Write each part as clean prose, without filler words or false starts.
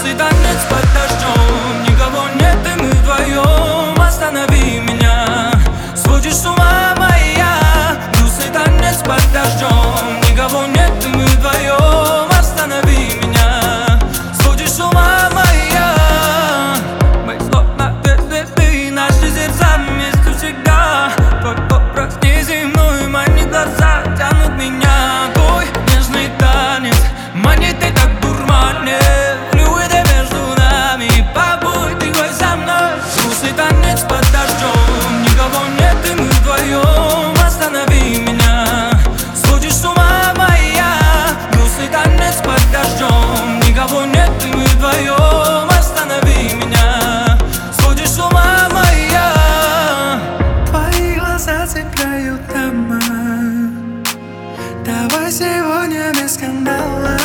Грустный танец под дождем, никого нет, и мы вдвоем. Останови меня, сводишь с ума моя. Грустный танец под дождем, никого нет, и мы вдвоем. Останови меня, сводишь с ума моя. Мы словно две звезды, наши сердца вместе всегда. Твой образ неземной, манит глаза, тянут меня. Твой нежный танец манит и так дурманит. Флюиды между нами, побудь игрой со мной. Грустный танец под дождем, никого нет, и мы вдвоем. Останови меня, сводишь с ума моя. Грустный танец под дождем, никого нет, и мы вдвоем. Останови меня, сводишь с ума моя. Твои глаза цепляют дома. Давай сегодня без скандала.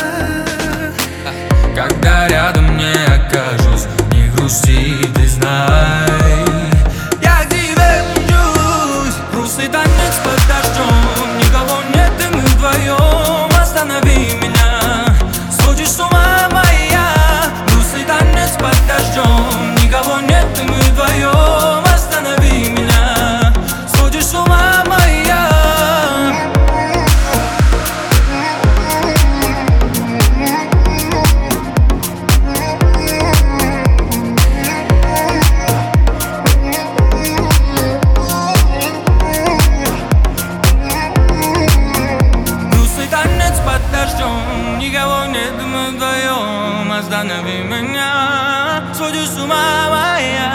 Когда рядом не окажусь, не грусти, ты знай, я к тебе влюблюсь. Грустный танец под дождем, никого нет, и мы вдвоем. Останови меня, сводишь с ума моя. Грустный танец под дождем, никого нет, и мы вдвоем. Останови меня, сводишь с ума моя. Никого нет, мы вдвоем. Останови меня, сводишь с ума моя.